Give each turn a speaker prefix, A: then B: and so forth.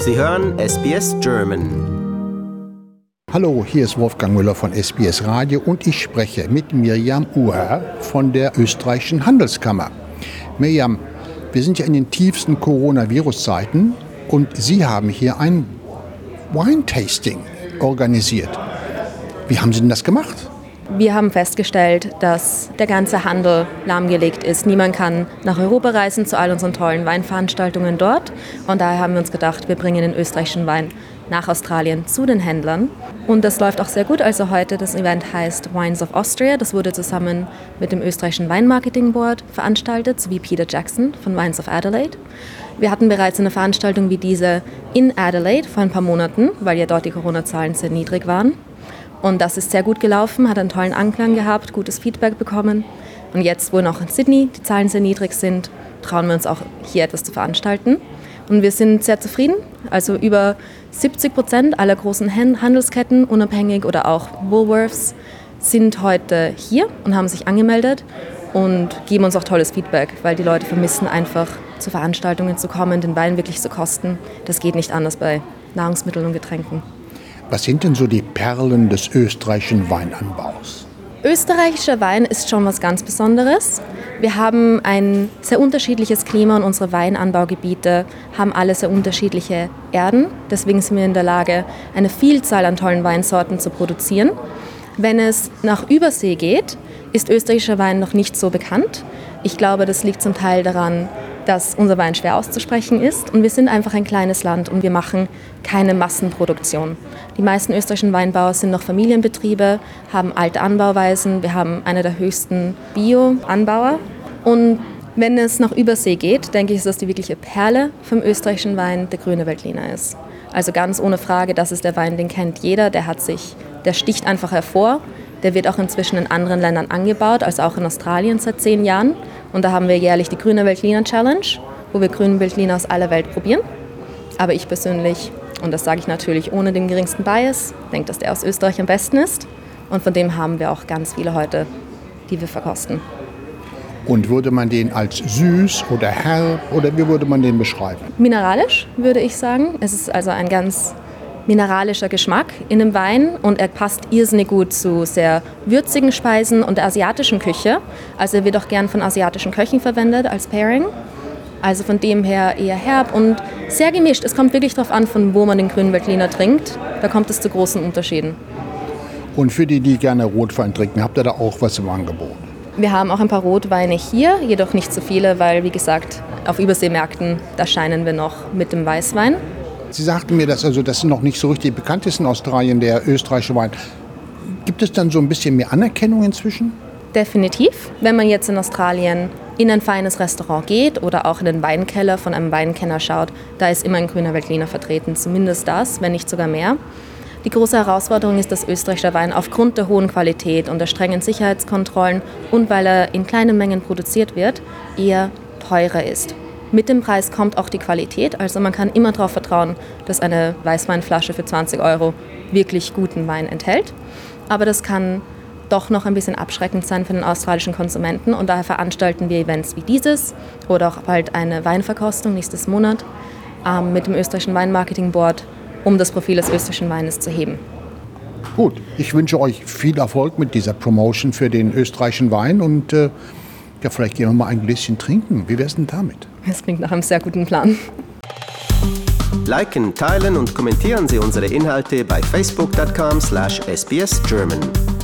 A: Sie hören SBS German.
B: Hallo, hier ist Wolfgang Müller von SBS Radio und ich spreche mit Mirjam Uher von der österreichischen Handelskammer. Mirjam, wir sind ja in den tiefsten Coronavirus-Zeiten und Sie haben hier ein Wine-Tasting organisiert. Wie haben Sie denn das gemacht?
C: Wir haben festgestellt, dass der ganze Handel lahmgelegt ist. Niemand kann nach Europa reisen zu all unseren tollen Weinveranstaltungen dort. Und daher haben wir uns gedacht, wir bringen den österreichischen Wein nach Australien zu den Händlern. Und das läuft auch sehr gut. Also heute, das Event heißt Wines of Austria. Das wurde zusammen mit dem österreichischen Weinmarketing Board veranstaltet, sowie Peter Jackson von Wines of Adelaide. Wir hatten bereits eine Veranstaltung wie diese in Adelaide vor ein paar Monaten, weil ja dort die Corona-Zahlen sehr niedrig waren. Und das ist sehr gut gelaufen, hat einen tollen Anklang gehabt, gutes Feedback bekommen. Und jetzt, wo noch in Sydney die Zahlen sehr niedrig sind, trauen wir uns auch hier etwas zu veranstalten. Und wir sind sehr zufrieden. Also über 70% aller großen Handelsketten, unabhängig oder auch Woolworths, sind heute hier und haben sich angemeldet und geben uns auch tolles Feedback, weil die Leute vermissen einfach, zu Veranstaltungen zu kommen, den Wein wirklich zu kosten. Das geht nicht anders bei Nahrungsmitteln und Getränken.
B: Was sind denn so die Perlen des österreichischen Weinanbaus?
C: Österreichischer Wein ist schon was ganz Besonderes. Wir haben ein sehr unterschiedliches Klima und unsere Weinanbaugebiete haben alle sehr unterschiedliche Erden. Deswegen sind wir in der Lage, eine Vielzahl an tollen Weinsorten zu produzieren. Wenn es nach Übersee geht, ist österreichischer Wein noch nicht so bekannt. Ich glaube, das liegt zum Teil daran, dass unser Wein schwer auszusprechen ist. Und wir sind einfach ein kleines Land und wir machen keine Massenproduktion. Die meisten österreichischen Weinbauer sind noch Familienbetriebe, haben alte Anbauweisen. Wir haben eine der höchsten Bio-Anbauer. Und wenn es nach Übersee geht, denke ich, ist das die wirkliche Perle vom österreichischen Wein, der grüne Veltliner ist. Also ganz ohne Frage, das ist der Wein, den kennt jeder. Der sticht einfach hervor. Der wird auch inzwischen in anderen Ländern angebaut, also auch in Australien seit 10 Jahren. Und da haben wir jährlich die Grüne Veltliner Challenge, wo wir grünen Veltliner aus aller Welt probieren. Aber ich persönlich, und das sage ich natürlich ohne den geringsten Bias, denke, dass der aus Österreich am besten ist. Und von dem haben wir auch ganz viele heute, die wir verkosten.
B: Und würde man den als süß oder herb oder wie würde man den beschreiben?
C: Mineralisch, würde ich sagen. Es ist also ein ganz mineralischer Geschmack in dem Wein und er passt irrsinnig gut zu sehr würzigen Speisen und der asiatischen Küche. Also er wird auch gern von asiatischen Köchen verwendet als Pairing. Also von dem her eher herb und sehr gemischt. Es kommt wirklich darauf an, von wo man den grünen Veltliner trinkt. Da kommt es zu großen Unterschieden.
B: Und für die gerne Rotwein trinken, habt ihr da auch was im Angebot?
C: Wir haben auch ein paar Rotweine hier, jedoch nicht so viele, weil, wie gesagt, auf Überseemärkten, da scheinen wir noch mit dem Weißwein.
B: Sie sagten mir, dass das noch nicht so richtig bekannt ist in Australien, der österreichische Wein. Gibt es dann so ein bisschen mehr Anerkennung inzwischen?
C: Definitiv. Wenn man jetzt in Australien in ein feines Restaurant geht oder auch in den Weinkeller von einem Weinkenner schaut, da ist immer ein grüner Veltliner vertreten, zumindest das, wenn nicht sogar mehr. Die große Herausforderung ist, dass österreichischer Wein aufgrund der hohen Qualität und der strengen Sicherheitskontrollen und weil er in kleinen Mengen produziert wird, eher teurer ist. Mit dem Preis kommt auch die Qualität, also man kann immer darauf vertrauen, dass eine Weißweinflasche für 20 € wirklich guten Wein enthält. Aber das kann doch noch ein bisschen abschreckend sein für den australischen Konsumenten und daher veranstalten wir Events wie dieses oder auch bald eine Weinverkostung nächstes Monat mit dem österreichischen Weinmarketing Board, um das Profil des österreichischen Weines zu heben.
B: Gut, ich wünsche euch viel Erfolg mit dieser Promotion für den österreichischen Wein und vielleicht gehen wir mal ein Gläschen trinken. Wie wär's denn damit?
C: Das klingt nach einem sehr guten Plan.
A: Liken, teilen und kommentieren Sie unsere Inhalte bei facebook.com/sbsgerman.